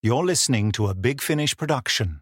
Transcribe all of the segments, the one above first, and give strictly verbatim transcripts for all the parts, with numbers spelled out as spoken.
You're listening to a Big Finish production.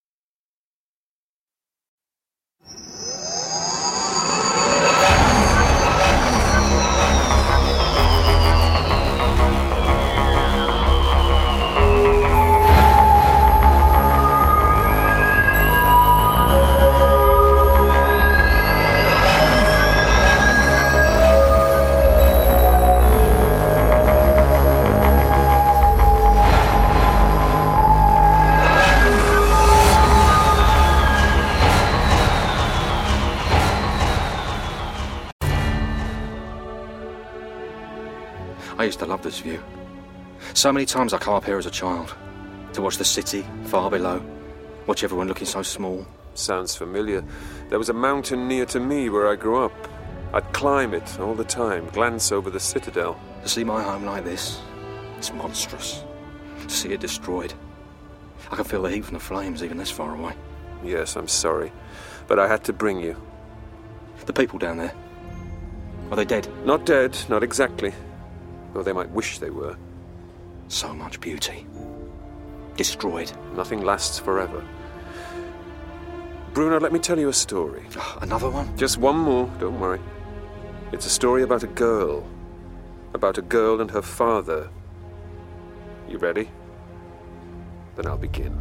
I used to love this view. So many times I come up here as a child to watch the city far below, watch everyone looking so small. Sounds familiar. There was a mountain near to me where I grew up. I'd climb it all the time, glance over the citadel. To see my home like this, it's monstrous. To see it destroyed, I can feel the heat from the flames even this far away. Yes, I'm sorry, but I had to bring you. The people down there, are they dead? Not dead, not exactly. Though they might wish they were. So much beauty. Destroyed. Nothing lasts forever. Bruno, let me tell you a story. Oh, another one? Just one more, don't worry. It's a story about a girl. About a girl and her father. You ready? Then I'll begin.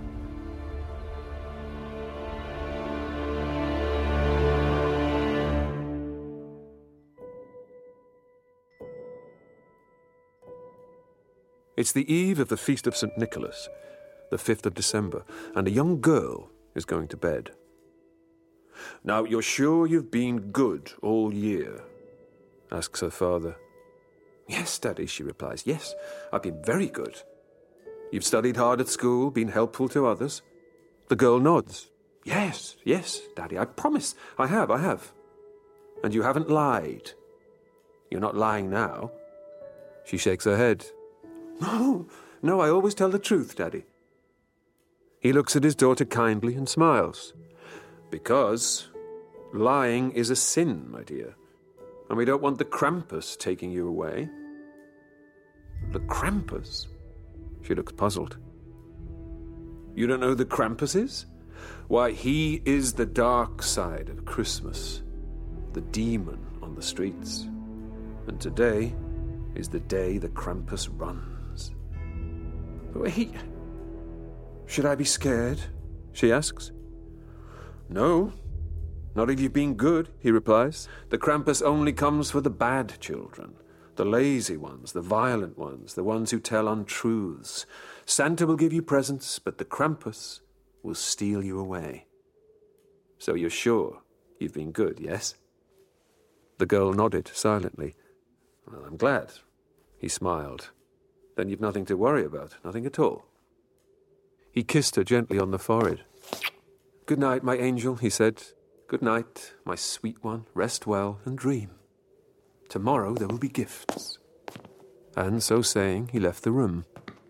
It's the eve of the Feast of Saint Nicholas, the fifth of December, and a young girl is going to bed. "Now, you're sure you've been good all year?" asks her father. "Yes, Daddy," she replies. "Yes, I've been very good." "You've studied hard at school, been helpful to others?" The girl nods. "Yes, yes, Daddy, I promise. I have, I have." "And you haven't lied? You're not lying now?" She shakes her head. "No, no, I always tell the truth, Daddy." He looks at his daughter kindly and smiles. "Because lying is a sin, my dear, and we don't want the Krampus taking you away." "The Krampus?" She looks puzzled. "You don't know who the Krampus is? Why, he is the dark side of Christmas, the demon on the streets. And today is the day the Krampus runs." "Wait, should I be scared?" she asks. "No, not if you've been good," he replies. "The Krampus only comes for the bad children, the lazy ones, the violent ones, the ones who tell untruths. Santa will give you presents, but the Krampus will steal you away." "So you're sure you've been good, yes?" The girl nodded silently. "Well, I'm glad." He smiled. "Then you've nothing to worry about, nothing at all." He kissed her gently on the forehead. "Good night, my angel," he said. "Good night, my sweet one. Rest well and dream. Tomorrow there will be gifts." And so saying, he left the room.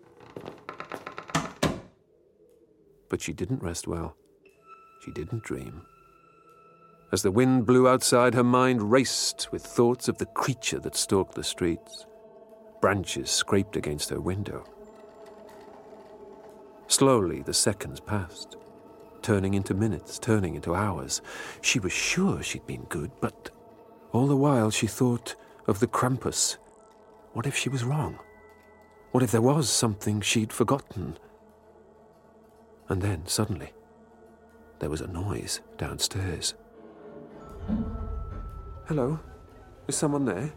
But she didn't rest well. She didn't dream. As the wind blew outside, her mind raced with thoughts of the creature that stalked the streets. Branches scraped against her window. Slowly, the seconds passed, turning into minutes, turning into hours. She was sure she'd been good, but all the while she thought of the Krampus. What if she was wrong? What if there was something she'd forgotten? And then, suddenly, there was a noise downstairs. "Hello? Is someone there?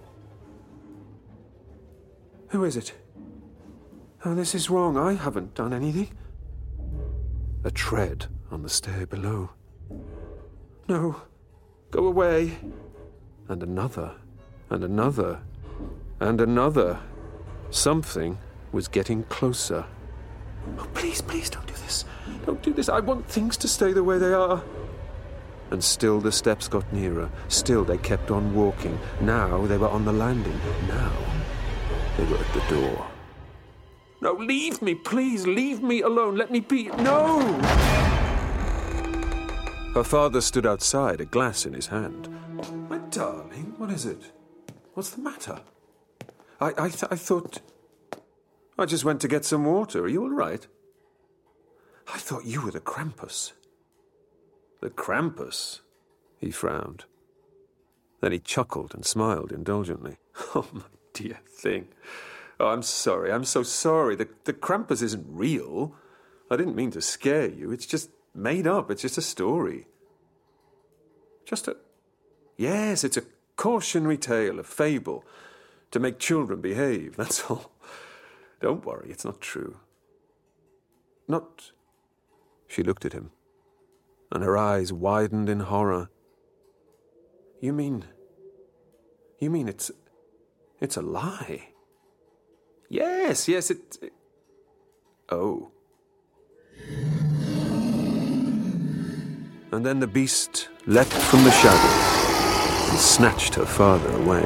Who is it? Oh, this is wrong. I haven't done anything." A tread on the stair below. "No, go away." And another, and another, and another. Something was getting closer. "Oh, please, please don't do this. Don't do this. I want things to stay the way they are." And still the steps got nearer. Still they kept on walking. Now they were on the landing. Now they were at the door. "No, leave me, please, leave me alone. Let me be. No!" Her father stood outside, a glass in his hand. "My darling, what is it? What's the matter?" I I, th- I thought... I just went to get some water. Are you all right? I thought you were the Krampus. The Krampus? He frowned. Then he chuckled and smiled indulgently. Oh, my dear thing. Oh, I'm sorry. I'm so sorry. The, the Krampus isn't real. I didn't mean to scare you. It's just made up. It's just a story. Just a... Yes, it's a cautionary tale, a fable, to make children behave, that's all. Don't worry, it's not true. Not... She looked at him, and her eyes widened in horror. You mean... You mean it's... It's a lie? Yes, yes, it... it oh. And then the beast leapt from the shadows and snatched her father away.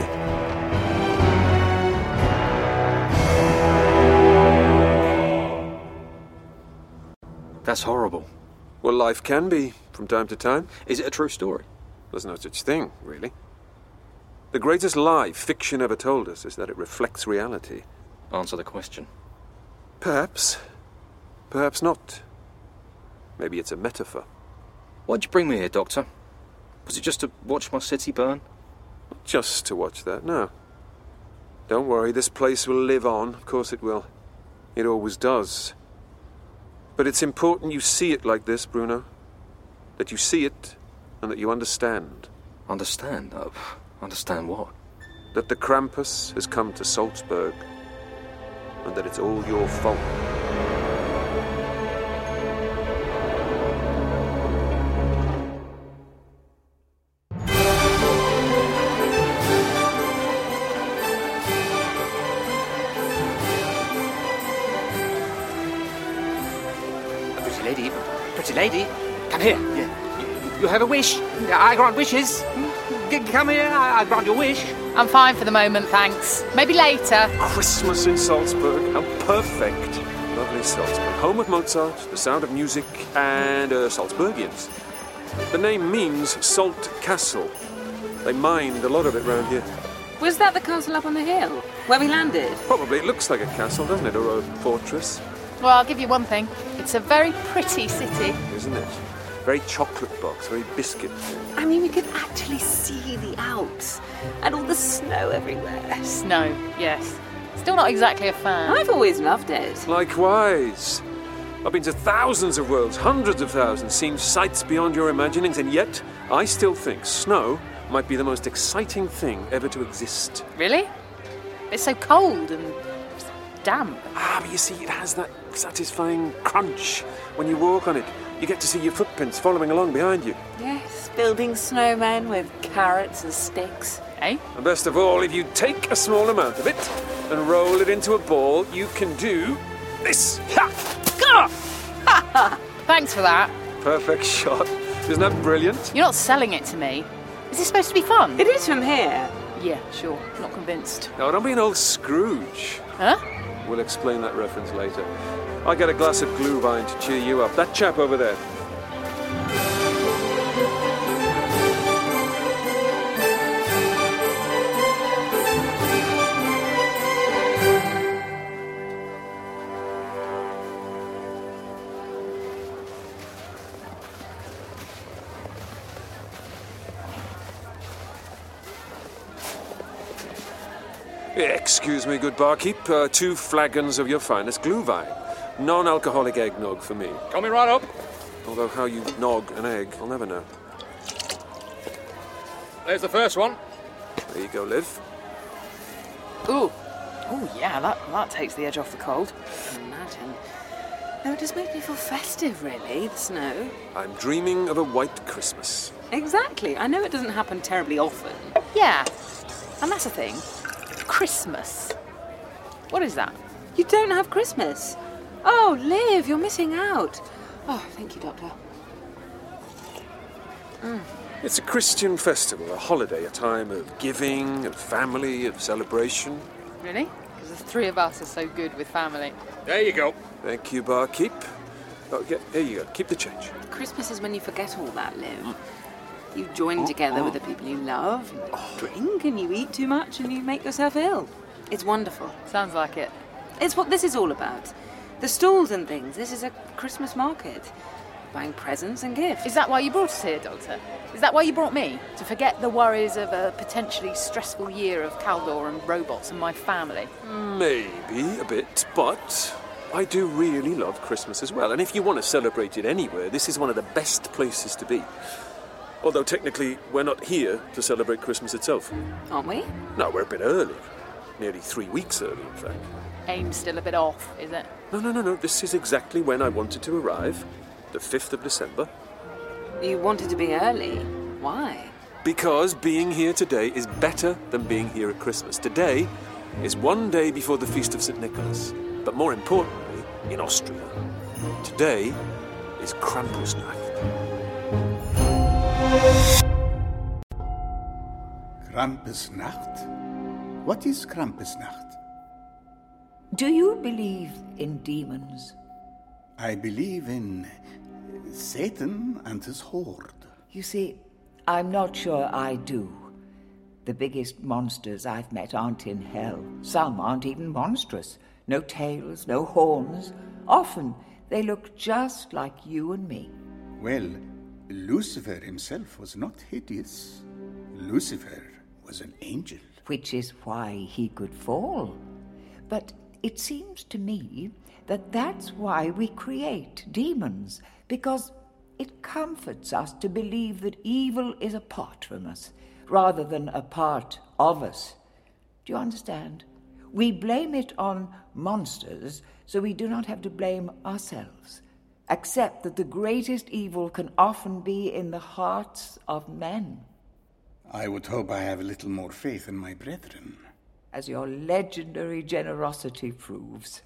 That's horrible. Well, life can be, from time to time. Is it a true story? There's no such thing, really. The greatest lie fiction ever told us is that it reflects reality. Answer the question. Perhaps. Perhaps not. Maybe it's a metaphor. Why'd you bring me here, Doctor? Was it just to watch my city burn? Not just to watch that, no. Don't worry, this place will live on. Of course it will. It always does. But it's important you see it like this, Bruno. That you see it and that you understand. Understand? Uh, understand what? That the Krampus has come to Salzburg and that it's all your fault. Lady, pretty lady, come here. You, you have a wish. I grant wishes. G- come here, I, I grant your wish. I'm fine for the moment, thanks. Maybe later. Christmas in Salzburg, how perfect. Lovely Salzburg, home of Mozart, the sound of music, and uh, Salzburgians. The name means Salt Castle. They mined a lot of it round here. Was that the castle up on the hill, where we landed? Probably. It looks like a castle, doesn't it, or a fortress? Well, I'll give you one thing. It's a very pretty city. Isn't it? Very chocolate box, very biscuit. I mean, we could actually see the Alps and all the snow everywhere. Snow, yes. Still not exactly a fan. I've always loved it. Likewise. I've been to thousands of worlds, hundreds of thousands, seen sights beyond your imaginings, and yet I still think snow might be the most exciting thing ever to exist. Really? It's so cold and damp. Ah, but you see, it has that satisfying crunch when you walk on it. You get to see your footprints following along behind you. Yes, building snowmen with carrots and sticks. Eh? And best of all, if you take a small amount of it and roll it into a ball, you can do this. Thanks for that. Perfect shot. Isn't that brilliant? You're not selling it to me. Is this supposed to be fun? It is from here. Yeah, sure. Not convinced. No, don't be an old Scrooge. Huh? We'll explain that reference later. I'll get a glass of Glühwein to cheer you up. That chap over there. Excuse me, good barkeep. Uh, two flagons of your finest Glühwein. Non-alcoholic eggnog for me. Coming right up. Although how you nog an egg, I'll never know. There's the first one. There you go, Liv. Ooh. Oh, yeah, that, that takes the edge off the cold. Imagine. No, it just makes me feel festive, really, the snow. I'm dreaming of a white Christmas. Exactly. I know it doesn't happen terribly often. Yeah. And that's the thing. Christmas. What is that? You don't have Christmas. Oh, Liv, you're missing out. Oh, thank you, Doctor. Mm. It's a Christian festival, a holiday, a time of giving, of family, of celebration. Really? Because the three of us are so good with family. There you go. Thank you, barkeep. Oh, yeah, here you go. Keep the change. Christmas is when you forget all that, Liv. You join together with the people you love, you drink and you eat too much and you make yourself ill. It's wonderful. Sounds like it. It's what this is all about. The stalls and things. This is a Christmas market. Buying presents and gifts. Is that why you brought us here, Doctor? Is that why you brought me? To forget the worries of a potentially stressful year of Caldor and robots and my family? Maybe a bit, but I do really love Christmas as well. And if you want to celebrate it anywhere, this is one of the best places to be. Although technically, we're not here to celebrate Christmas itself. Aren't we? No, we're a bit early. Nearly three weeks early, in fact. Aim's still a bit off, is it? No, no, no, no. This is exactly when I wanted to arrive. The fifth of December. You wanted to be early. Why? Because being here today is better than being here at Christmas. Today is one day before the Feast of Saint Nicholas. But more importantly, in Austria, today is Krampusnacht. Krampusnacht? What is Krampusnacht? Do you believe in demons? I believe in Satan and his horde. You see, I'm not sure I do. The biggest monsters I've met aren't in hell. Some aren't even monstrous. No tails, no horns. Often they look just like you and me. Well, Lucifer himself was not hideous. Lucifer was an angel. Which is why he could fall. But it seems to me that that's why we create demons, because it comforts us to believe that evil is apart from us, rather than a part of us. Do you understand? We blame it on monsters, so we do not have to blame ourselves. Accept that the greatest evil can often be in the hearts of men. I would hope I have a little more faith in my brethren. As your legendary generosity proves.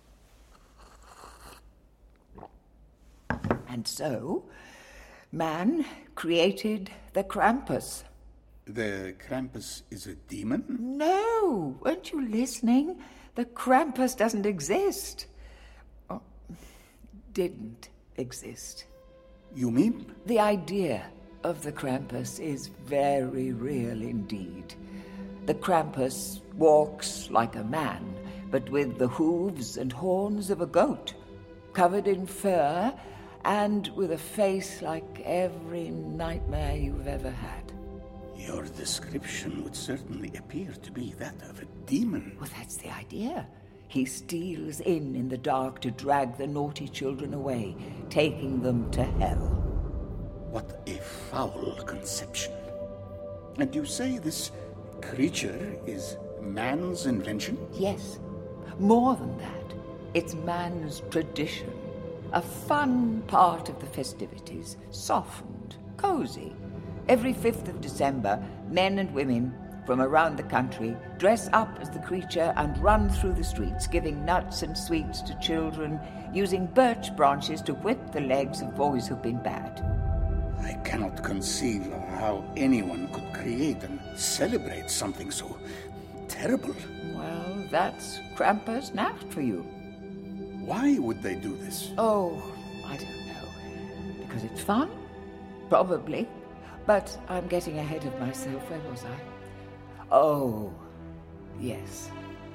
And so, man created the Krampus. The Krampus is a demon? No, weren't you listening? The Krampus doesn't exist. Oh, didn't exist. You mean? The idea of the Krampus is very real indeed. The Krampus walks like a man, but with the hooves and horns of a goat, covered in fur, and with a face like every nightmare you've ever had. Your description would certainly appear to be that of a demon. Well, that's the idea. He steals in in the dark to drag the naughty children away, taking them to hell. What a foul conception. And you say this creature is man's invention? Yes. More than that, it's man's tradition. A fun part of the festivities, softened, cozy. Every fifth of December, men and women from around the country dress up as the creature and run through the streets, giving nuts and sweets to children, using birch branches to whip the legs of boys who've been bad. I cannot conceive of how anyone could create and celebrate something so terrible. Well, that's Krampusnacht for you. Why would they do this? Oh, I don't know. Because it's fun? Probably. But I'm getting ahead of myself. Where was I? Oh, yes.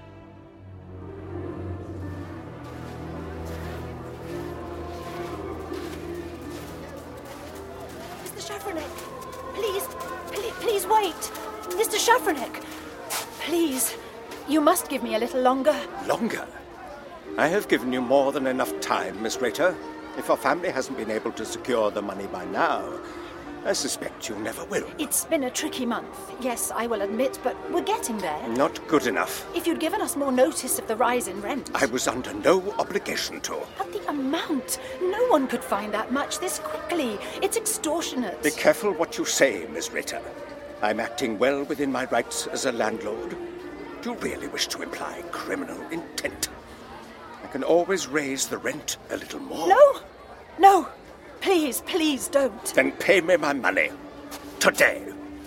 Mister Shafranek, please, please, please wait. Mister Shafranek, please, you must give me a little longer. Longer? I have given you more than enough time, Miss Rater. If our family hasn't been able to secure the money by now, I suspect you never will. It's been a tricky month, yes, I will admit, but we're getting there. Not good enough. If you'd given us more notice of the rise in rent... I was under no obligation to. But the amount! No one could find that much this quickly. It's extortionate. Be careful what you say, Miss Ritter. I'm acting well within my rights as a landlord. Do you really wish to imply criminal intent? I can always raise the rent a little more. No! No! Please, please don't. Then pay me my money. Today.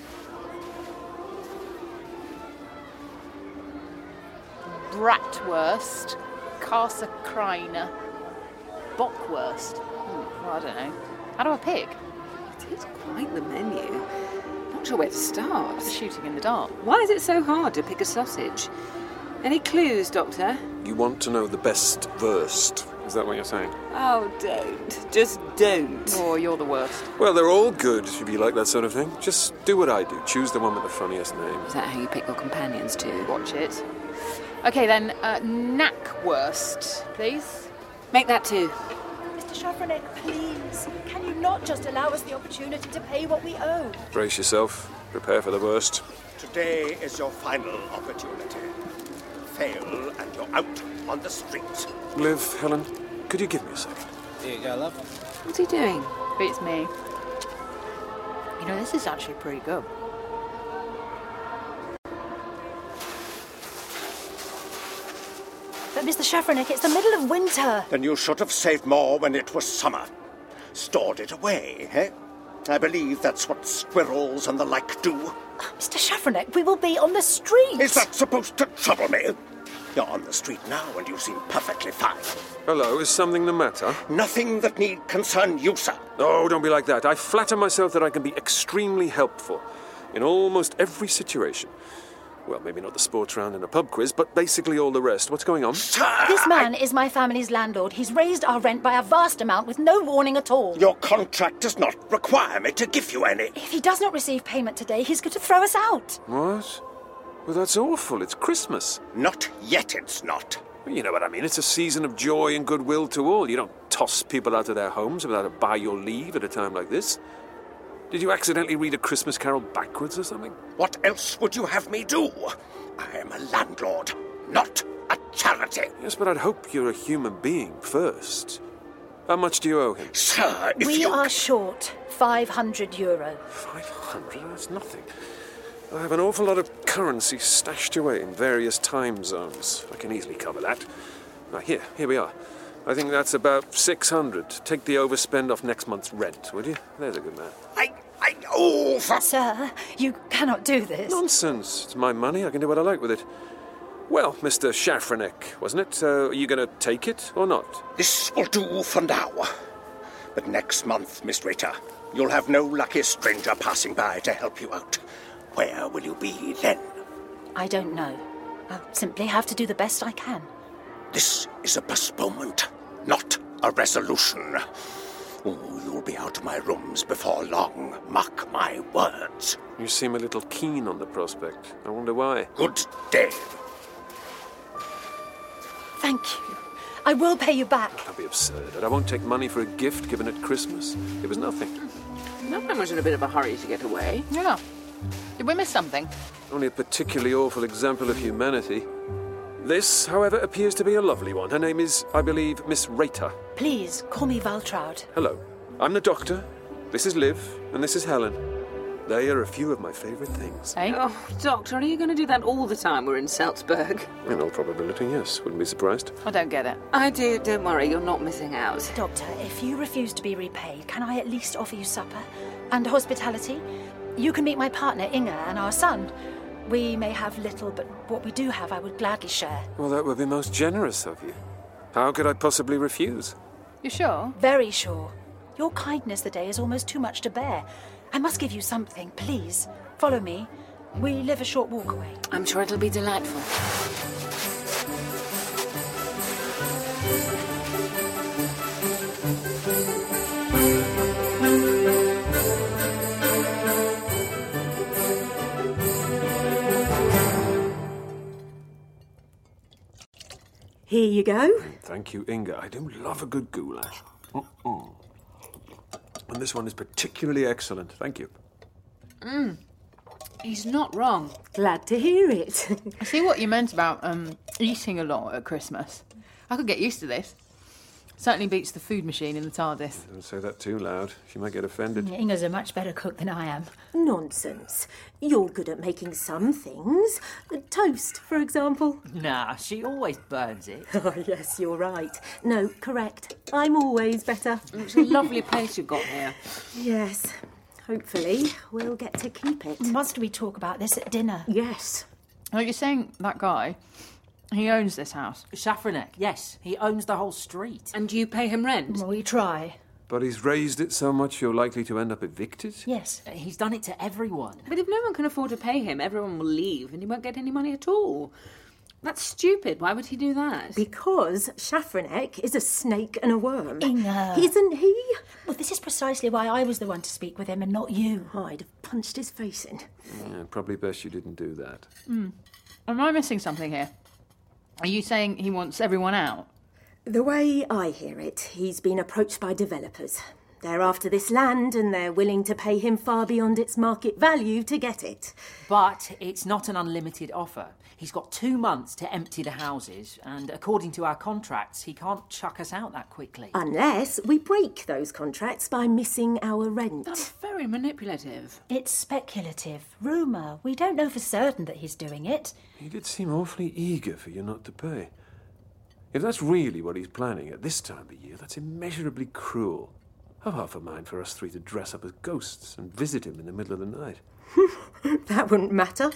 Bratwurst, Karsakrina, Bockwurst. Hmm, well, I don't know. How do I pick? It is quite the menu. Not sure where to start. It's shooting in the dark. Why is it so hard to pick a sausage? Any clues, Doctor? You want to know the best versed. Is that what you're saying? Oh, don't. Just don't. Oh, you're the worst. Well, they're all good if you like that sort of thing. Just do what I do. Choose the one with the funniest name. Is that how you pick your companions too? Watch it. Okay, then, uh, Knackwurst, please. Make that two. Mister Schafranek, please, can you not just allow us the opportunity to pay what we owe? Brace yourself. Prepare for the worst. Today is your final opportunity. Fail and you're out on the streets. Liv, Helen, could you give me a second? Here you go, love. What's he doing? Beats me. You know, this is actually pretty good. But Mister Schafranek, it's the middle of winter. Then you should have saved more when it was summer. Stored it away, eh? I believe that's what squirrels and the like do. Mister Schafranek, we will be on the street. Is that supposed to trouble me? You're on the street now and you seem perfectly fine. Hello, is something the matter? Nothing that need concern you, sir. Oh, don't be like that. I flatter myself that I can be extremely helpful in almost every situation. Well, maybe not the sports round and a pub quiz, but basically all the rest. What's going on? Sir! This man is my family's landlord. He's raised our rent by a vast amount with no warning at all. Your contract does not require me to give you any. If he does not receive payment today, he's going to throw us out. What? Well, that's awful. It's Christmas. Not yet, it's not. Well, you know what I mean. It's a season of joy and goodwill to all. You don't toss people out of their homes without a buy your leave at a time like this. Did you accidentally read A Christmas Carol backwards or something? What else would you have me do? I am a landlord, not a charity. Yes, but I'd hope you're a human being first. How much do you owe him? Sir, if we you... are short five hundred euro. Five hundred? That's nothing. I have an awful lot of currency stashed away in various time zones. I can easily cover that. Now, here, here we are. I think that's about six hundred. Take the overspend off next month's rent, would you? There's a good man. I... I... Oh, for... Sir, you cannot do this. Nonsense. It's my money. I can do what I like with it. Well, Mister Schafranek, wasn't it? Uh, are you going to take it or not? This will do for now. But next month, Miss Rita, you'll have no lucky stranger passing by to help you out. Where will you be then? I don't know. I'll simply have to do the best I can. This is a postponement, not a resolution. Oh, you'll be out of my rooms before long, mark my words. You seem a little keen on the prospect. I wonder why. Good day. Thank you. I will pay you back. That'd be absurd. And I won't take money for a gift given at Christmas. It was nothing. No one was in a bit of a hurry to get away. Yeah. Did we miss something? Only a particularly awful example of humanity. This, however, appears to be a lovely one. Her name is, I believe, Miss Rita. Please, call me Valtraud. Hello. I'm the doctor. This is Liv, and this is Helen. They are a few of my favourite things. Hey? Oh, Doctor, are you going to do that all the time we're in Salzburg? In all probability, yes. Wouldn't be surprised. I don't get it. I do. Don't worry, you're not missing out. Doctor, if you refuse to be repaid, can I at least offer you supper and hospitality? You can meet my partner, Inga, and our son. We may have little, but what we do have I would gladly share. Well, that would be most generous of you. How could I possibly refuse? You sure? Very sure. Your kindness today is almost too much to bear. I must give you something, please. Follow me. We live a short walk away. I'm sure it'll be delightful. Here you go. Thank you, Inga. I do love a good goulash. Mm-mm. And this one is particularly excellent. Thank you. Mmm. He's not wrong. Glad to hear it. I see what you meant about um, eating a lot at Christmas. I could get used to this. Certainly beats the food machine in the TARDIS. Don't say that too loud. She might get offended. Inga's a much better cook than I am. Nonsense. You're good at making some things. Toast, for example. Nah, she always burns it. Oh, yes, you're right. No, correct. I'm always better. It's a lovely place you've got here. Yes. Hopefully, we'll get to keep it. Must we talk about this at dinner? Yes. Oh, you're saying that guy, he owns this house? Schafranek, yes. He owns the whole street. And you pay him rent? We try. But he's raised it so much you're likely to end up evicted? Yes. He's done it to everyone. But if no one can afford to pay him, everyone will leave and he won't get any money at all. That's stupid. Why would he do that? Because Shafranek is a snake and a worm. Inga. Isn't he? Well, this is precisely why I was the one to speak with him and not you. I'd have punched his face in. Yeah, probably best you didn't do that. Hmm. Am I missing something here? Are you saying he wants everyone out? The way I hear it, he's been approached by developers. They're after this land and they're willing to pay him far beyond its market value to get it. But it's not an unlimited offer. He's got two months to empty the houses, and according to our contracts, he can't chuck us out that quickly. Unless we break those contracts by missing our rent. That's very manipulative. It's speculative. Rumour. We don't know for certain that he's doing it. He did seem awfully eager for you not to pay. If that's really what he's planning at this time of year, that's immeasurably cruel. I've half a mind for us three to dress up as ghosts and visit him in the middle of the night. That wouldn't matter.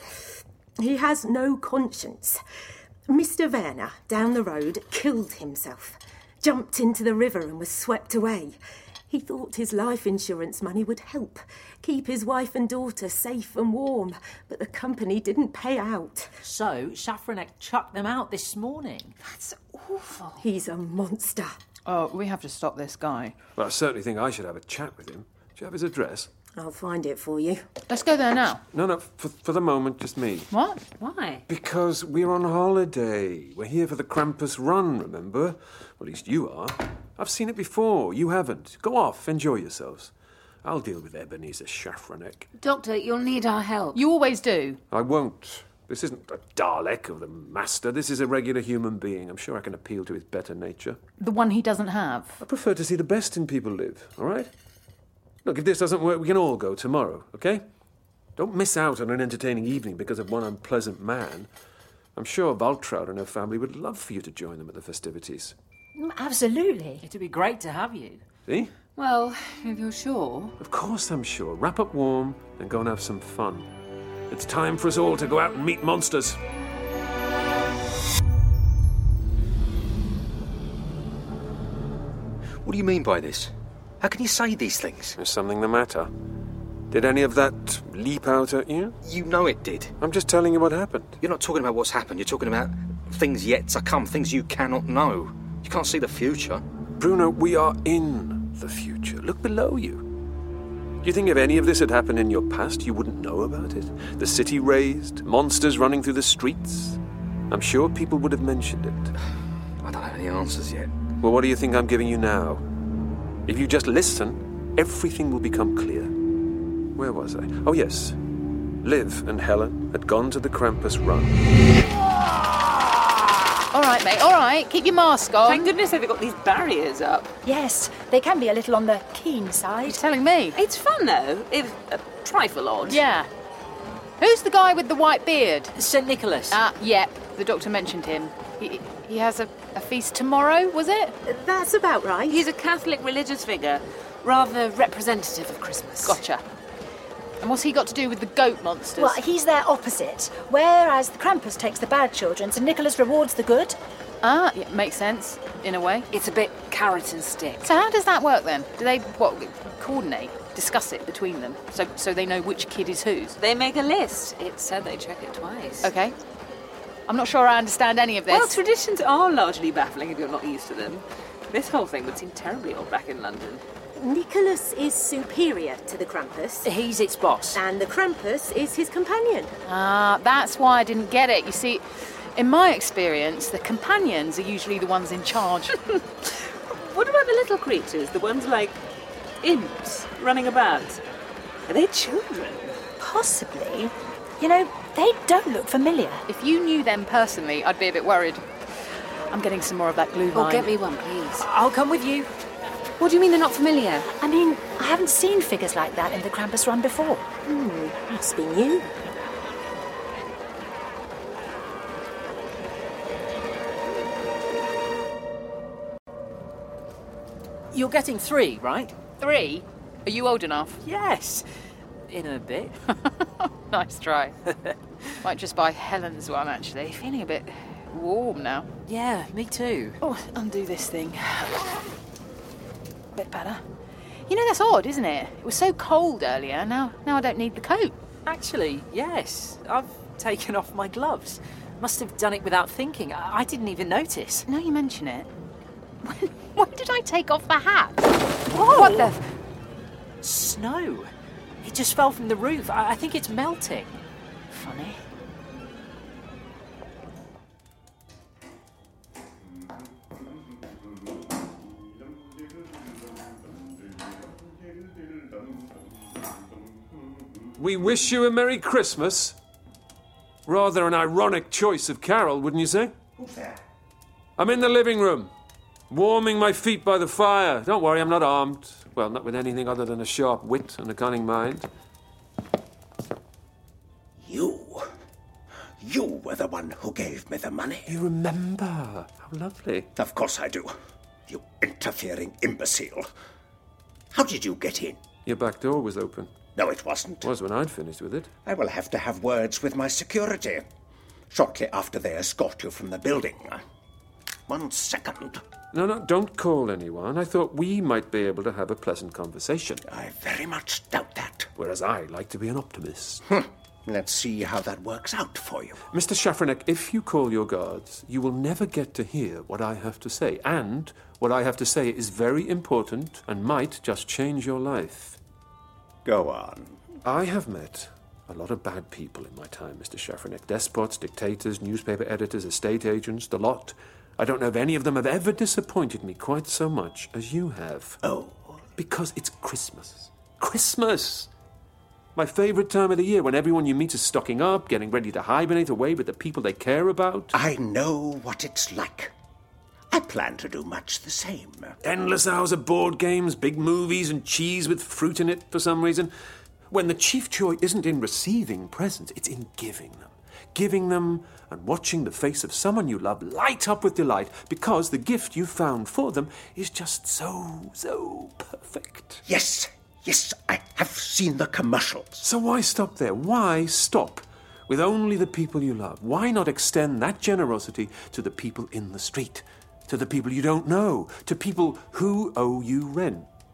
He has no conscience. Mister Werner, down the road, killed himself, jumped into the river and was swept away. He thought his life insurance money would help, keep his wife and daughter safe and warm, but the company didn't pay out. So, Shafranek chucked them out this morning. That's awful. He's a monster. Oh, we have to stop this guy. Well, I certainly think I should have a chat with him. Do you have his address? I'll find it for you. Let's go there now. No, no, for, for the moment, just me. What? Why? Because we're on holiday. We're here for the Krampus run, remember? Well, at least you are. I've seen it before. You haven't. Go off. Enjoy yourselves. I'll deal with Ebenezer Shafranek. Doctor, you'll need our help. You always do. I won't. This isn't a Dalek of the Master. This is a regular human being. I'm sure I can appeal to his better nature. The one he doesn't have. I prefer to see the best in people live, all right? Look, if this doesn't work, we can all go tomorrow, okay? Don't miss out on an entertaining evening because of one unpleasant man. I'm sure Valtraud and her family would love for you to join them at the festivities. Absolutely. It'd be great to have you. See? Well, if you're sure. Of course I'm sure. Wrap up warm and go and have some fun. It's time for us all to go out and meet monsters. What do you mean by this? How can you say these things? Is something the matter? Did any of that leap out at you? You know it did. I'm just telling you what happened. You're not talking about what's happened. You're talking about things yet to come, things you cannot know. You can't see the future. Bruno, we are in the future. Look below you. Do you think if any of this had happened in your past, you wouldn't know about it? The city razed, monsters running through the streets. I'm sure people would have mentioned it. I don't have any answers yet. Well, what do you think I'm giving you now? If you just listen, everything will become clear. Where was I? Oh, yes. Liv and Helen had gone to the Krampus run. All right, mate, all right. Keep your mask on. Thank goodness they've got these barriers up. Yes, they can be a little on the keen side. You're telling me. It's fun, though, if a trifle odd. Yeah. Who's the guy with the white beard? Saint Nicholas. Ah, yep. The doctor mentioned him. He, he has a, a feast tomorrow, was it? That's about right. He's a Catholic religious figure, rather representative of Christmas. Gotcha. And what's he got to do with the goat monsters? Well, he's their opposite. Whereas the Krampus takes the bad children, Saint Nicholas rewards the good. Ah, yeah, makes sense, in a way. It's a bit carrot and stick. So how does that work, then? Do they, what, coordinate, discuss it between them, so so they know which kid is whose? They make a list. It said they check it twice. OK. I'm not sure I understand any of this. Well, traditions are largely baffling if you're not used to them. This whole thing would seem terribly odd back in London. Nicholas is superior to the Krampus. He's its boss. And the Krampus is his companion. Ah, that's why I didn't get it. You see, in my experience, the companions are usually the ones in charge. What about the little creatures? The ones like imps running about? Are they children? Possibly. You know, they don't look familiar. If you knew them personally, I'd be a bit worried. I'm getting some more of that glue vine. Oh, get me one, please. I'll come with you. What do you mean they're not familiar? I mean, I haven't seen figures like that in the Krampus run before. Hmm, must be new. You're getting three, right? Three? Are you old enough? Yes. In a bit. Nice try. Might just buy Helen's one, actually. Feeling a bit warm now. Yeah, me too. Oh, undo this thing. Bit better. You know, that's odd, isn't it? It was so cold earlier. Now, now I don't need the coat. Actually, yes. I've taken off my gloves. Must have done it without thinking. I, I didn't even notice. Now you mention it. When, when did I take off the hat? Whoa! What the... F- Snow. It just fell from the roof. I, I think it's melting. Funny. We wish you a Merry Christmas. Rather an ironic choice of carol, wouldn't you say? Who's there? I'm in the living room, warming my feet by the fire. Don't worry, I'm not armed. Well, not with anything other than a sharp wit and a cunning mind. You. You were the one who gave me the money. You remember? How lovely. Of course I do. You interfering imbecile. How did you get in? Your back door was open. No, it wasn't. It was when I'd finished with it. I will have to have words with my security. Shortly after they escort you from the building. One second. No, no, don't call anyone. I thought we might be able to have a pleasant conversation. I very much doubt that. Whereas I like to be an optimist. Hm. Let's see how that works out for you. Mister Schafferneck, if you call your guards, you will never get to hear what I have to say. And what I have to say is very important and might just change your life. Go on. I have met a lot of bad people in my time, Mister Schafferneck. Despots, dictators, newspaper editors, estate agents, the lot. I don't know if any of them have ever disappointed me quite so much as you have. Oh. Because it's Christmas. Christmas! My favourite time of the year, when everyone you meet is stocking up, getting ready to hibernate away with the people they care about. I know what it's like. I plan to do much the same. Endless hours of board games, big movies, and cheese with fruit in it for some reason. When the chief joy isn't in receiving presents, it's in giving them. Giving them and watching the face of someone you love light up with delight because the gift you found for them is just so, so perfect. Yes, yes, I have seen the commercials. So why stop there? Why stop with only the people you love? Why not extend that generosity to the people in the street? To the people you don't know, to people who owe you rent.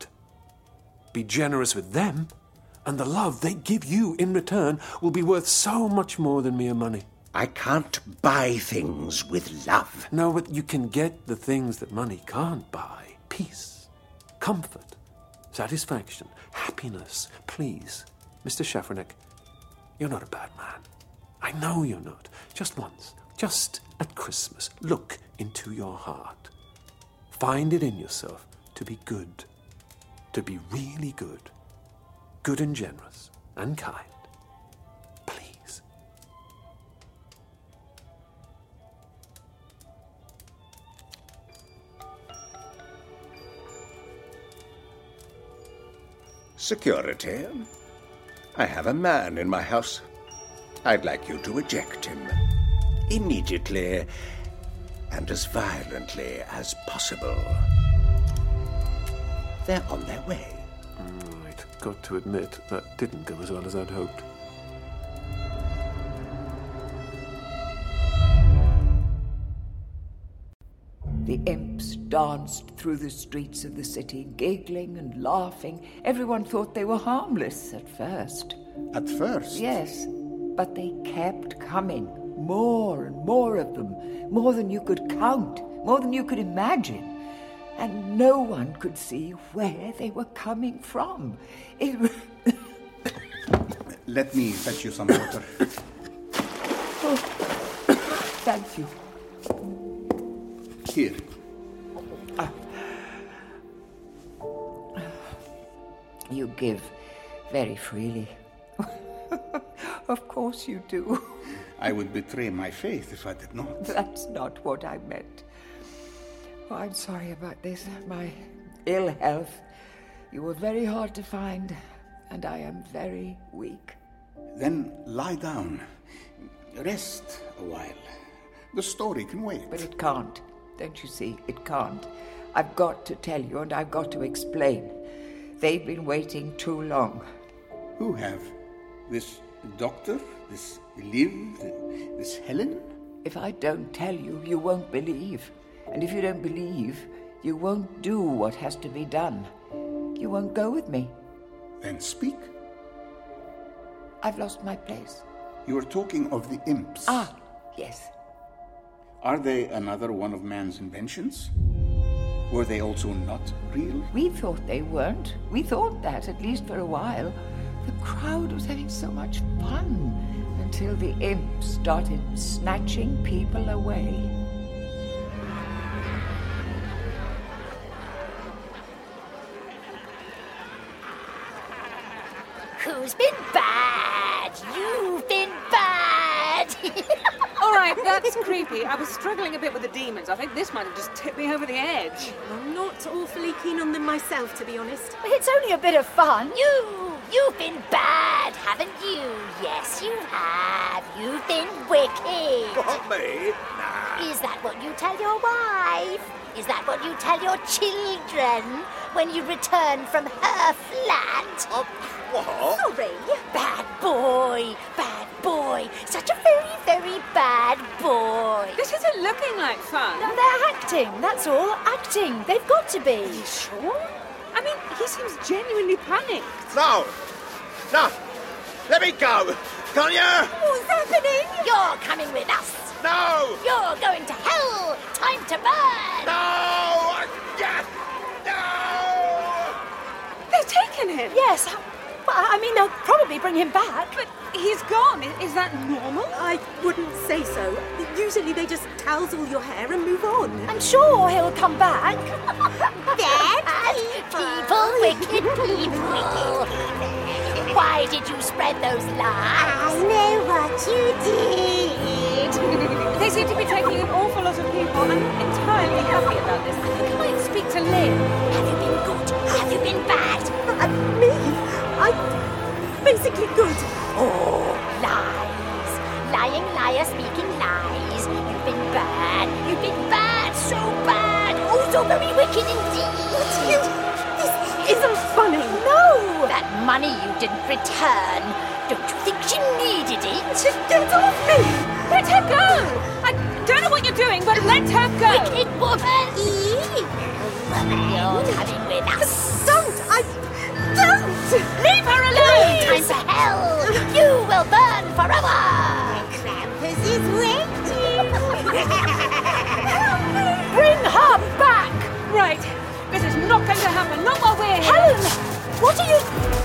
Be generous with them, and the love they give you in return will be worth so much more than mere money. I can't buy things with love. No, but you can get the things that money can't buy. Peace, comfort, satisfaction, happiness. Please, Mister Schafferneck, you're not a bad man. I know you're not. Just once, just at Christmas, look into your heart. Find it in yourself to be good, to be really good, good and generous and kind. Please. Security. I have a man in my house. I'd like you to eject him. Immediately and as violently as possible. They're on their way. Right, got to admit, that didn't go as well as I'd hoped. The imps danced through the streets of the city, giggling and laughing. Everyone thought they were harmless at first. At first? Yes, but they kept coming. More and more of them, more than you could count, more than you could imagine. And no one could see where they were coming from. It... Let me fetch you some water. Oh, thank you. Here. Ah. You give very freely. Of course you do. I would betray my faith if I did not. That's not what I meant. Oh, I'm sorry about this. My ill health. You were very hard to find, and I am very weak. Then lie down. Rest a while. The story can wait. But it can't. Don't you see? It can't. I've got to tell you, and I've got to explain. They've been waiting too long. Who have? This doctor? This Liv? This Helen? If I don't tell you, you won't believe. And if you don't believe, you won't do what has to be done. You won't go with me. Then speak. I've lost my place. You are talking of the imps. Ah, yes. Are they another one of man's inventions? Were they also not real? We thought they weren't. We thought that, at least for a while. The crowd was having so much fun until the imps started snatching people away. Who's been bad? You've been bad! All right, that's creepy. I was struggling a bit with the demons. I think this might have just tipped me over the edge. I'm not awfully keen on them myself, to be honest. It's only a bit of fun. You, you've been bad, haven't you? Yes, you have. You've been wicked. Not me. Nah. Is that what you tell your wife? Is that what you tell your children when you return from her flat? Uh, what? Sorry. Bad boy, bad boy. Such a very, very bad boy. This isn't looking like fun. No, they're acting, that's all. Acting. They've got to be. Are you sure? I mean, he seems genuinely panicked. No. No. Let me go. Can't you? What's happening? You're coming with us. No. You're going to hell. Time to burn. No. Yes. No. They've taken him. Yes. Well, I mean, they'll probably bring him back. But he's gone. Is that normal? I wouldn't say so. Usually they just tousle your hair and move on. I'm sure he'll come back. Bad people, wicked people. Why did you spread those lies? I know what you did. They seem to be taking an awful lot of people. I'm not entirely happy about this. I think I might speak to Lynn. Have you been good? Have you been bad? Uh, me? I'm basically good. Oh, lies. Lying liar speaking lies. You've been bad. You've been bad. So bad. Oh, so very wicked indeed. You, this isn't funny. No. That money you didn't return. Don't you think she needed it? Get off me. Let her go. I don't know what you're doing, but let her go. Wicked woman. You're coming with us. Don't. I don't. Leave her alone. Time for hell. You will burn forever. Krampus is waiting. Bring her back. Right. This is not going to happen. Not while we're here. Helen, what are you...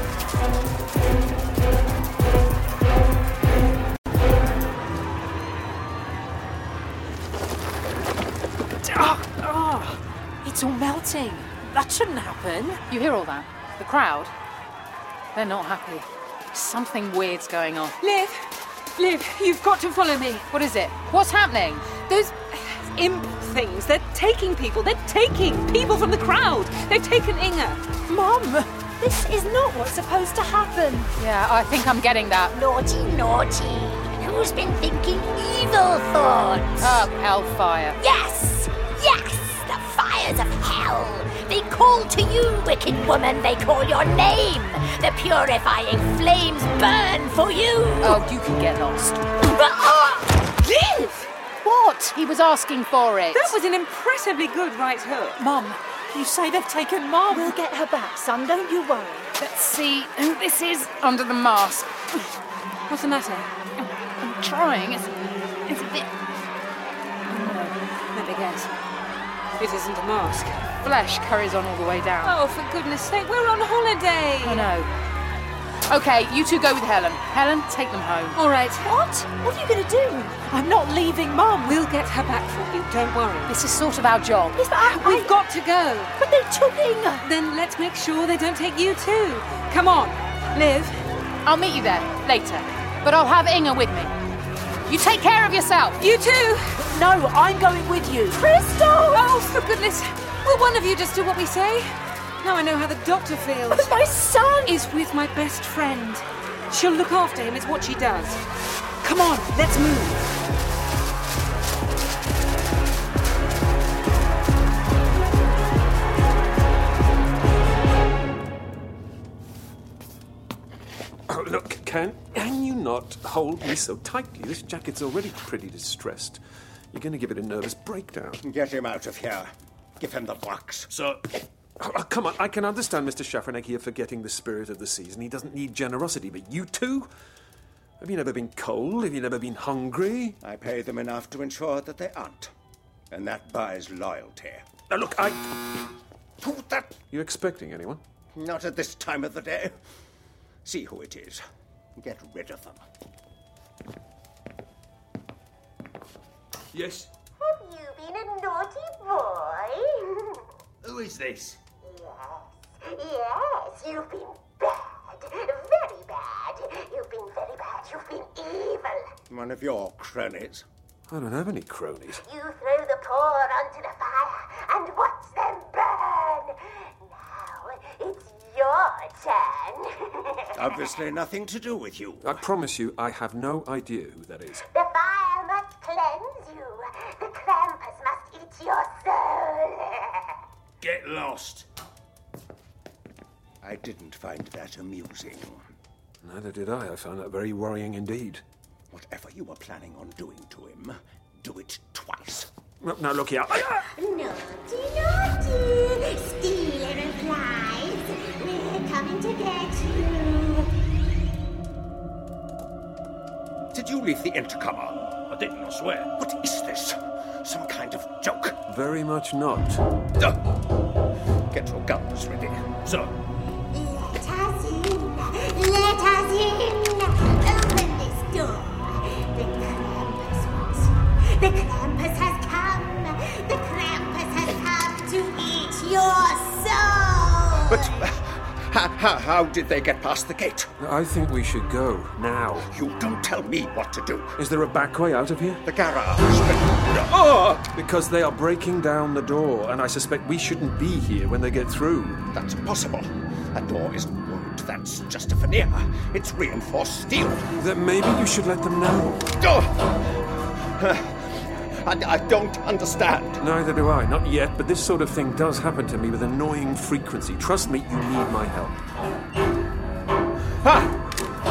Oh, oh, it's all melting. That shouldn't happen. You hear all that? The crowd? They're not happy. Something weird's going on. Liv, Liv, you've got to follow me. What is it? What's happening? Those imp things, they're taking people. They're taking people from the crowd. They've taken Inga. Mum, this is not what's supposed to happen. Yeah, I think I'm getting that. Naughty, naughty. Who's been thinking evil thoughts? Oh, hellfire. Yes, yes, the fires of hell. They call to you, wicked woman. They call your name. The purifying flames burn for you. Oh, you can get lost. Liv! What? He was asking for it. That was an impressively good right hook. Mum, you say they've taken Mum. We'll get her back, son. Don't you worry. Let's see who this is under the mask. What's the matter? I'm trying. It's, it's a bit... Let me guess. It isn't a mask. Flesh curries on all the way down. Oh, for goodness sake, we're on holiday. I know. Okay, you two go with Helen. Helen, take them home. All right. What? What are you going to do? I'm not leaving Mum. We'll get her back for you. Don't worry. This is sort of our job. Yes, but I, We've I... got to go. But they took Inga. Then let's make sure they don't take you too. Come on, Liv. I'll meet you there later, but I'll have Inga with me. You take care of yourself. You too. No, I'm going with you. Crystal! Oh, for goodness. Will one of you just do what we say? Now I know how the doctor feels. But my son is with my best friend. She'll look after him, it's what she does. Come on, let's move. Oh, look, can, can you not hold me so tightly? This jacket's already pretty distressed. You're going to give it a nervous breakdown. Get him out of here. Give him the box. Sir. Oh, come on, I can understand Mister Schafferneck here forgetting the spirit of the season. He doesn't need generosity, but you two? Have you never been cold? Have you never been hungry? I pay them enough to ensure that they aren't. And that buys loyalty. Now, look, I... Who that? You expecting anyone? Not at this time of the day. See who it is. Get rid of them. Yes? Have you been a naughty boy? Who is this? Yes, yes, you've been bad. Very bad. You've been very bad. You've been evil. One of your cronies. I don't have any cronies. You throw the poor onto the fire and watch them burn. Now it's your turn. Obviously nothing to do with you. I promise you, I have no idea who that is. The fire must cleanse you. The Krampus must eat your soul. Get lost. I didn't find that amusing. Neither did I. I found that very worrying indeed. Whatever you were planning on doing to him, do it twice. Well, now, look here. Naughty, naughty. Stealer flies. We're coming to get you. Did you leave the intercom on? I didn't, I swear. What is this? Some kind of joke? Very much not. Uh, get your guns ready. So? Let us in. Let us in. Open this door. The Krampus wants you. The Krampus has come. The Krampus has come to eat your soul. But how, how, how did they get past the gate? I think we should go now. You don't tell me what to do. Is there a back way out of here? The garage. Oh! Because they are breaking down the door, and I suspect we shouldn't be here when they get through. That's impossible. That door isn't wood. That's just a veneer. It's reinforced steel. Then maybe you should let them know. Oh! I, I don't understand. Neither do I, not yet, but this sort of thing does happen to me with annoying frequency. Trust me, you need my help. Ha!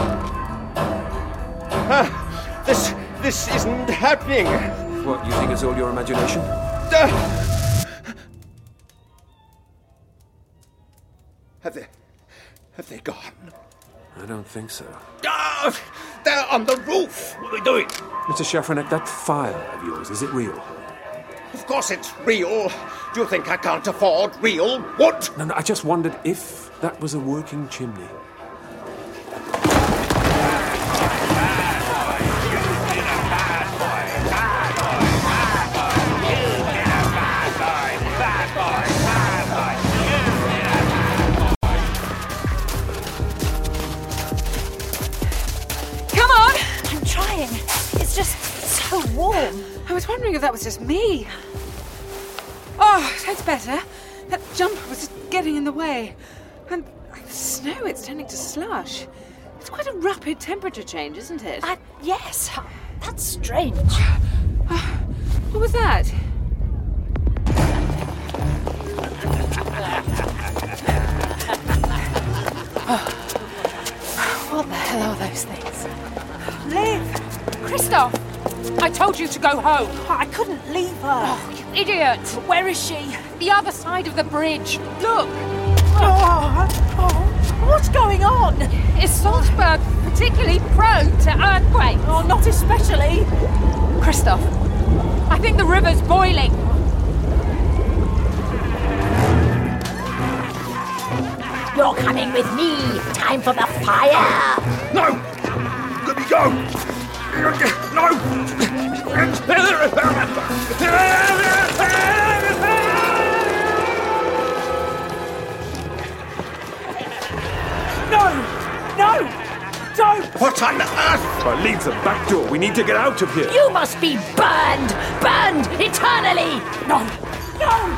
Ha! This, this isn't happening. What, you think it's all your imagination? Uh, have they, have they gone? I don't think so. Ah! They're on the roof! What are they doing? Mister Schafranek, that fire of yours, is it real? Of course it's real. Do you think I can't afford real wood? No, no, I just wondered if that was a working chimney. It's just so warm. I was wondering if that was just me. Oh, that's better. That jumper was just getting in the way. And the snow, it's turning to slush. It's quite a rapid temperature change, isn't it? Uh, yes. That's strange. Uh, what was that? Oh. What the hell are those things? Liv! Christoph! I told you to go home. I couldn't leave her. Oh, you idiot! Where is she? The other side of the bridge. Look! Oh, oh, what's going on? Is Salzburg particularly prone to earthquakes? Oh, not especially. Christoph, I think the river's boiling. You're coming with me. Time for the fire. No! Let me go! No! No! No! Don't! What on earth? Well, leave the back door. We need to get out of here. You must be burned! Burned eternally! No! No!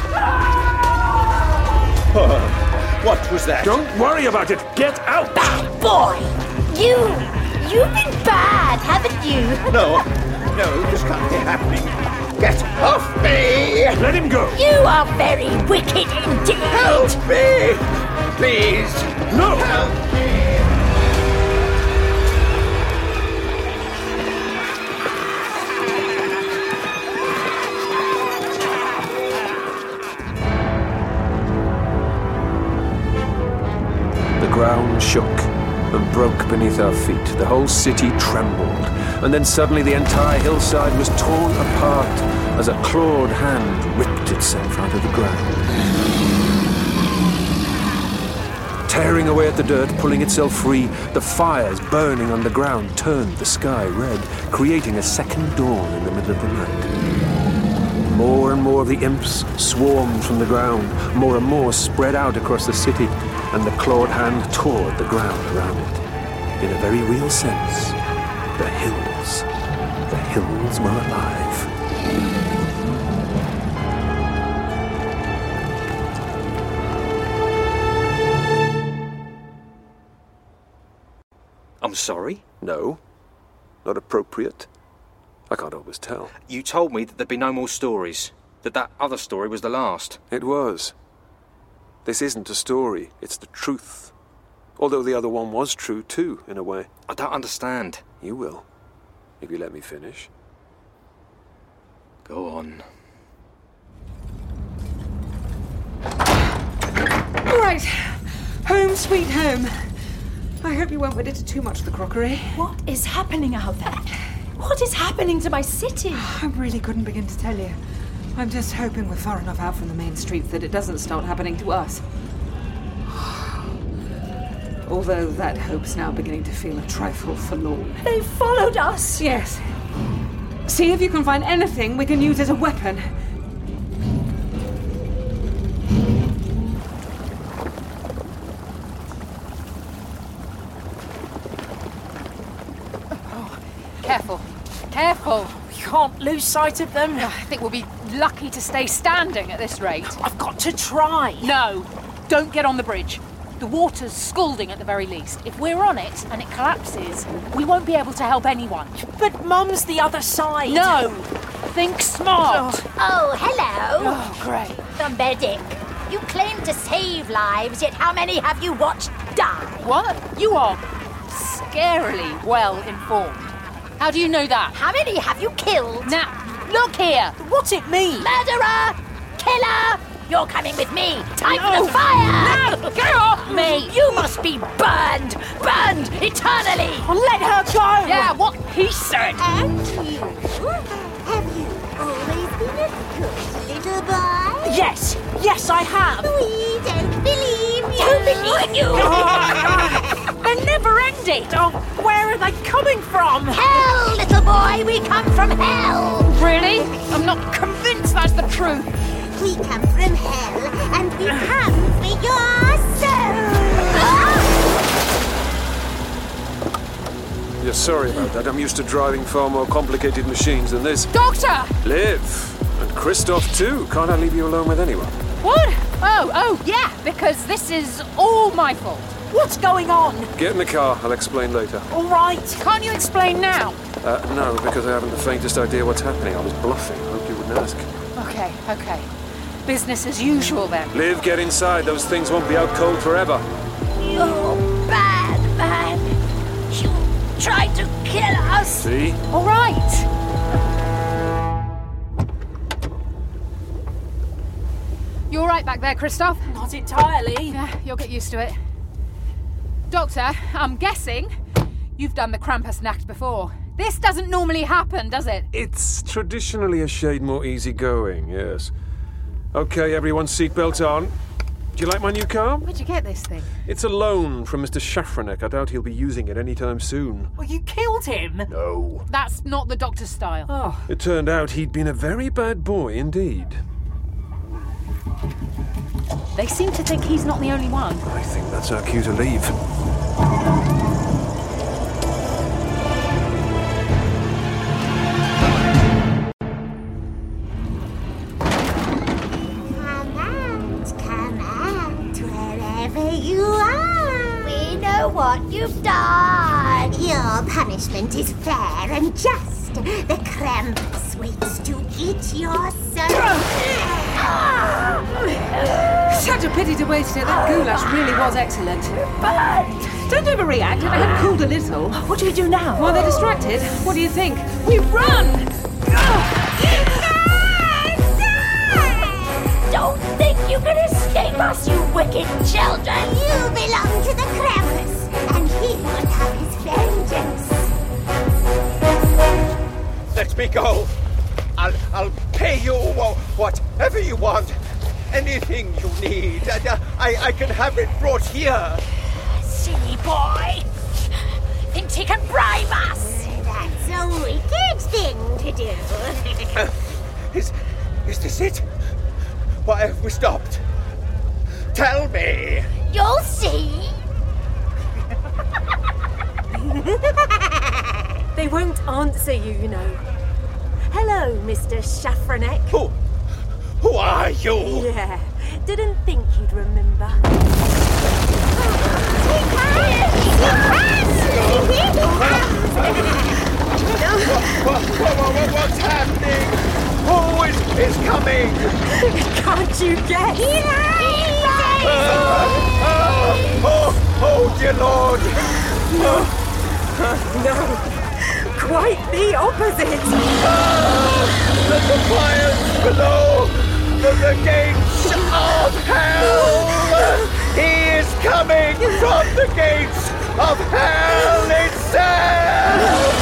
Oh, what was that? Don't worry about it. Get out! Bad boy! You! You've been bad, haven't you? No, no, this can't be happening. Get off me! Let him go! You are very wicked indeed! Help me! Please! No! Help me! The ground shook. and broke beneath our feet. The whole city trembled, and then suddenly the entire hillside was torn apart as a clawed hand ripped itself out of the ground. Tearing away at the dirt, pulling itself free, the fires burning underground turned the sky red, creating a second dawn in the middle of the night. More and more of the imps swarmed from the ground, more and more spread out across the city, and the clawed hand tore the ground around it. In a very real sense, the hills, the hills were alive. I'm sorry? No, not appropriate. I can't always tell. You told me that there'd be no more stories, that that other story was the last. It was. This isn't a story, it's the truth. Although the other one was true too, in a way. I don't understand. You will, if you let me finish. Go on. All right, home sweet home. I hope you won't wade into too much of the crockery. What is happening out there? What is happening to my city? I really couldn't begin to tell you. I'm just hoping we're far enough out from the main streets that it doesn't start happening to us. Although that hope's now beginning to feel a trifle forlorn. They followed us! Yes. See if you can find anything we can use as a weapon. Careful. Careful. We can't lose sight of them. I think we'll be lucky to stay standing at this rate. I've got to try. No. Don't get on the bridge. The water's scalding at the very least. If we're on it and it collapses, we won't be able to help anyone. But Mum's the other side. No. Think smart. Oh, hello. Oh, great. The medic. You claim to save lives, yet how many have you watched die? What? You are scarily well informed. How do you know that? How many have you killed? Now, look here. What's it mean? Murderer! Killer! You're coming with me! Time no. for the fire! No! Get off me! You must be burned! Burned eternally! Let her go! Yeah, what he said! And you? Have you always been a good little boy? Yes! Yes, I have! We don't believe you! Don't believe you! They're never ending! Oh, where are they coming from? Hell, little boy! We come from hell! Really? I'm not convinced that's the truth. We come from hell, and we come for your soul! Yeah, sorry about that. I'm used to driving far more complicated machines than this. Doctor! Liv! And Christoph too. Can't I leave you alone with anyone? What? Oh, oh, yeah, because this is all my fault. What's going on? Get in the car. I'll explain later. All right. Can't you explain now? Uh, no, because I haven't the faintest idea what's happening. I was bluffing. Hope you wouldn't ask. Okay, okay. Business as usual, then. Liv, get inside. Those things won't be out cold forever. You bad man! You tried to kill us! See? All right. You all right back there, Christoph? Not entirely. Yeah, you'll get used to it. Doctor, I'm guessing you've done the Krampusnacht before. This doesn't normally happen, does it? It's traditionally a shade more easygoing, yes. Okay, everyone, seatbelts on. Do you like my new car? Where'd you get this thing? It's a loan from Mister Schafranek. I doubt he'll be using it anytime soon. Well, you killed him? No. That's not the doctor's style. Oh. It turned out he'd been a very bad boy indeed. They seem to think he's not the only one. I think that's our cue to leave. Come out, come out, wherever you are. We know what you've done. Your punishment is fair and just. The Krampus waits to eat your soul. Such a pity to waste it. That goulash really was excellent. But don't overreact. It had cooled a little. What do we do now? While they're distracted, what do you think? We run! Don't think you can escape us, you wicked children! You belong to the Krampus, and He will have his vengeance. Let me go. I'll, I'll pay you wha- whatever you want. Anything you need. And, uh, I, I can have it brought here. Silly boy. Thinks he can bribe us. That's a wicked thing to do. Uh, is, is this it? Why have we stopped? Tell me. You'll see. They won't answer you, you know. Hello, Mister Shafranek. Who? Who are you? Yeah, didn't think you'd remember. What, what, what, what's happening? Who is, is coming? Can't you guess? Uh, uh, oh, oh, dear Lord. No, no, quite the opposite. Ah, the defiance below the, the gates of hell. He is coming from the gates of hell itself.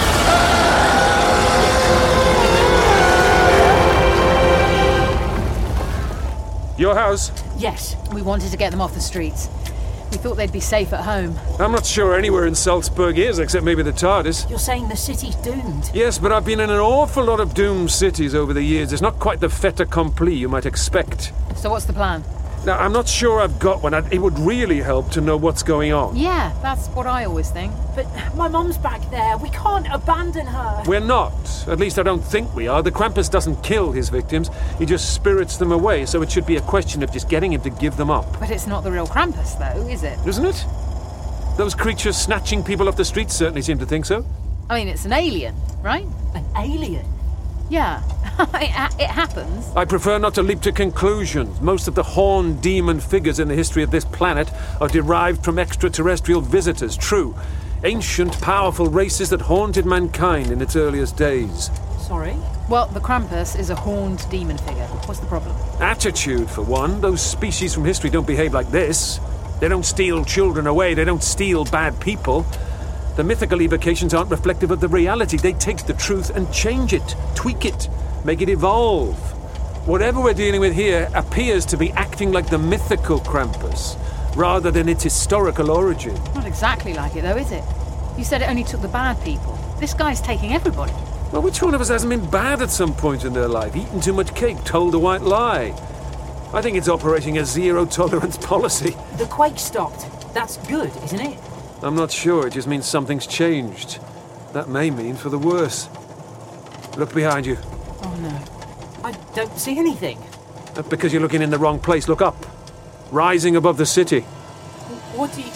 Your house? Yes, we wanted to get them off the streets. We thought they'd be safe at home. I'm not sure anywhere in Salzburg is, except maybe the TARDIS. You're saying the city's doomed? Yes, but I've been in an awful lot of doomed cities over the years. It's not quite the fait accompli you might expect. So what's the plan? Now, I'm not sure I've got one. It would really help to know what's going on. Yeah, that's what I always think. But my mum's back there. We can't abandon her. We're not. At least I don't think we are. The Krampus doesn't kill his victims. He just spirits them away, so it should be a question of just getting him to give them up. But it's not the real Krampus, though, is it? Isn't it? Those creatures snatching people off the streets certainly seem to think so. I mean, it's an alien, right? An alien? Yeah, it, it happens. I prefer not to leap to conclusions. Most of the horned demon figures in the history of this planet are derived from extraterrestrial visitors, true. Ancient, powerful races that haunted mankind in its earliest days. Sorry? Well, the Krampus is a horned demon figure. What's the problem? Attitude, for one. Those species from history don't behave like this. They don't steal children away. They don't steal bad people. The mythical evocations aren't reflective of the reality. They take the truth and change it, tweak it, make it evolve. Whatever we're dealing with here appears to be acting like the mythical Krampus, rather than its historical origin. Not exactly like it, though, is it? You said it only took the bad people. This guy's taking everybody. Well, which one of us hasn't been bad at some point in their life? Eaten too much cake, told a white lie. I think it's operating a zero-tolerance policy. The quake stopped. That's good, isn't it? I'm not sure. It just means something's changed. That may mean for the worse. Look behind you. Oh, no. I don't see anything. That's because you're looking in the wrong place. Look up. Rising above the city. What do you...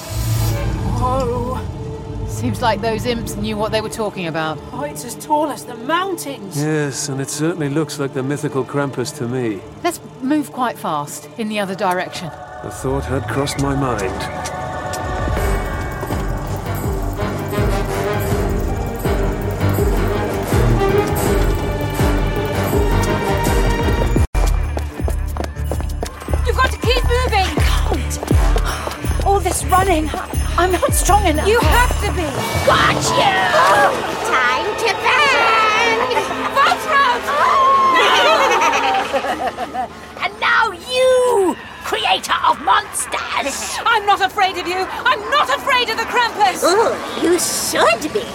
Oh... Seems like those imps knew what they were talking about. Oh, it's as tall as the mountains. Yes, and it certainly looks like the mythical Krampus to me. Let's move quite fast in the other direction. The thought had crossed my mind. Running. I'm not strong enough. You have to be. Got you! Time to burn! And now you, creator of monsters! I'm not afraid of you. I'm not afraid of the Krampus. Ooh, you should be.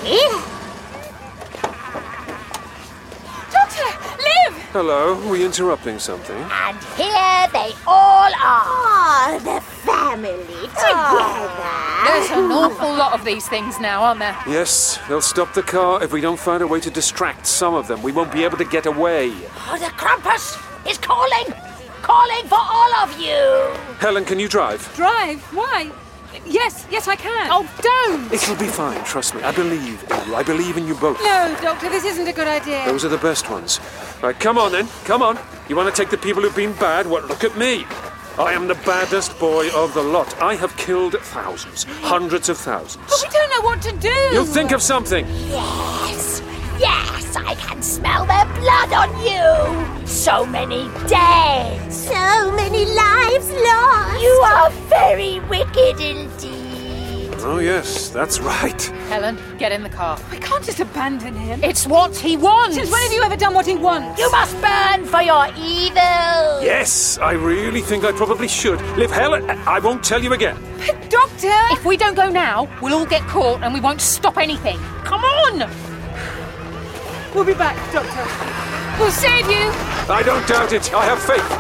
Doctor, Liv! Hello, were you interrupting something? And here they all are, the family together. There's an awful lot of these things now, aren't there? Yes, they'll stop the car if we don't find a way to distract some of them. We won't be able to get away. Oh, the Krampus is calling! Calling for all of you! Helen, can you drive? Drive? Why? Yes, yes, I can. Oh, don't! It'll be fine, trust me. I believe in you. I believe in you both. No, Doctor, this isn't a good idea. Those are the best ones. Right, come on then. Come on. You want to take the people who've been bad? Well, look at me. I am the baddest boy of the lot. I have killed thousands, hundreds of thousands. But we don't know what to do. You'll think of something. Yes, yes, I can smell their blood on you. So many dead. So many lives lost. You are very wicked indeed. Oh, yes, that's right. Helen, get in the car. We can't just abandon him. It's what he wants. Since when have you ever done what he wants? You must burn for your evil. Yes, I really think I probably should. Liv, Helen, I won't tell you again. But, Doctor! If we don't go now, we'll all get caught and we won't stop anything. Come on! We'll be back, Doctor. We'll save you. I don't doubt it. I have faith.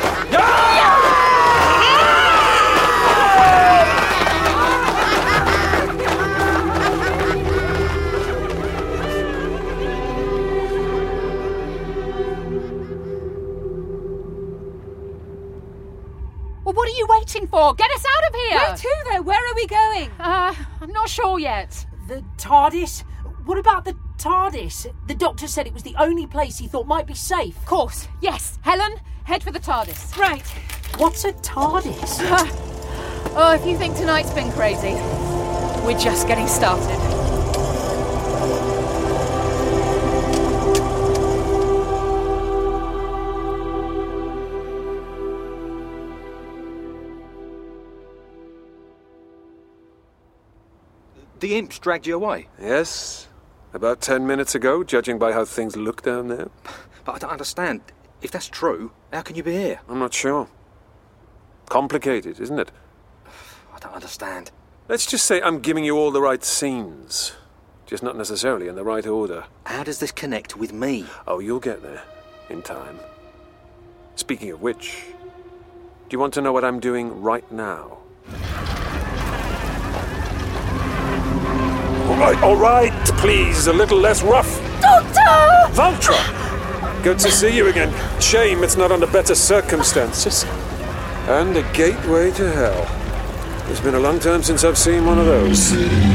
Well, what are you waiting for? Get us out of here! Where to, though? Where are we going? Uh, I'm not sure yet. The TARDIS? What about the TARDIS? The doctor said it was the only place he thought might be safe. Of course, yes. Helen, head for the TARDIS. Right. What's a TARDIS? Oh, if you think tonight's been crazy, we're just getting started. The imps dragged you away? Yes, about ten minutes ago, judging by how things look down there. But I don't understand. If that's true, how can you be here? I'm not sure. Complicated, isn't it? I don't understand. Let's just say I'm giving you all the right scenes, just not necessarily in the right order. How does this connect with me? Oh, you'll get there, in time. Speaking of which, do you want to know what I'm doing right now? All right, all right, please, a little less rough. Doctor! Valtra! Good to see you again. Shame it's not under better circumstances. And a gateway to hell. It's been a long time since I've seen one of those.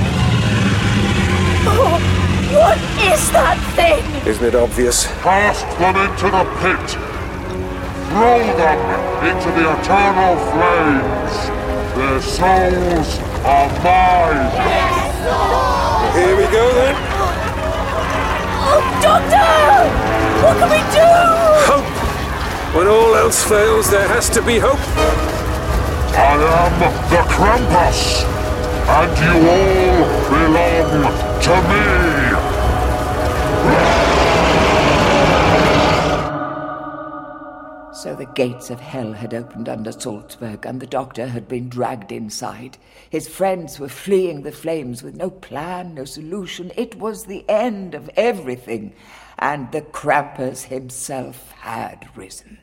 Oh, what is that thing? Isn't it obvious? Cast them into the pit. Throw them into the eternal flames. Their souls are mine. Yes, Lord! Here we go then. Oh, Doctor! What can we do? Hope! When all else fails, there has to be hope. I am the Krampus, and you all belong to me. So the gates of hell had opened under Salzburg, and the doctor had been dragged inside. His friends were fleeing the flames with no plan, no solution. It was the end of everything, and the Krampus himself had risen.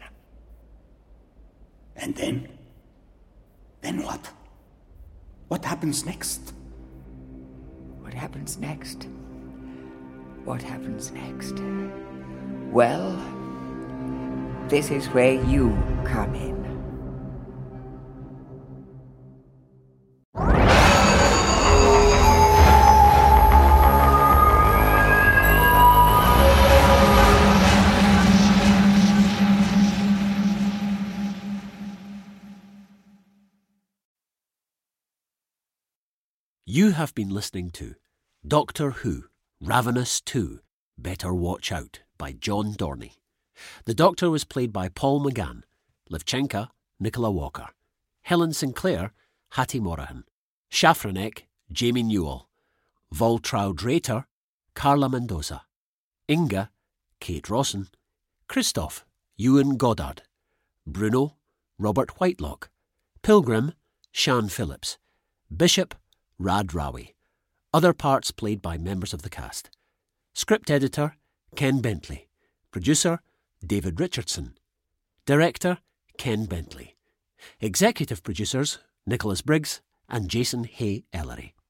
And then? Then what? What happens next? What happens next? What happens next? Well, this is where you come in. You have been listening to Doctor Who, Ravenous two, Better Watch Out by John Dorney. The Doctor was played by Paul McGann, Levchenka, Nicola Walker, Helen Sinclair, Hattie Morahan, Schafranek, Jamie Newell, Voltraud Drater, Carla Mendoza, Inga, Kate Rawson, Christoph, Ewan Goddard, Bruno, Robert Whitelock, Pilgrim, Sian Phillips, Bishop, Rad Rawi. Other parts played by members of the cast. Script editor, Ken Bentley. Producer, David Richardson. Director, Ken Bentley. Executive producers, Nicholas Briggs and Jason Hay Ellery.